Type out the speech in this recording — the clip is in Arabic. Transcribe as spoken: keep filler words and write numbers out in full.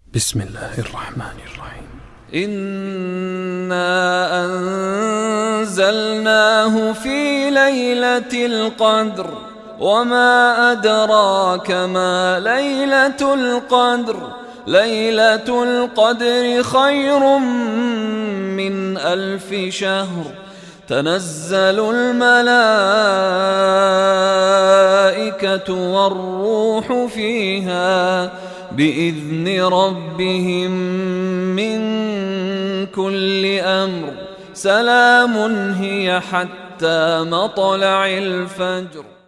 بسم الله الرحمن الرحيم. إنا أنزلناه في ليلة القدر وما أدراك ما ليلة القدر ليلة القدر خير من ألف شهر تنزل الملائكة والروح فيها بإذن ربهم من كل أمر سلام هي حتى مطلع الفجر.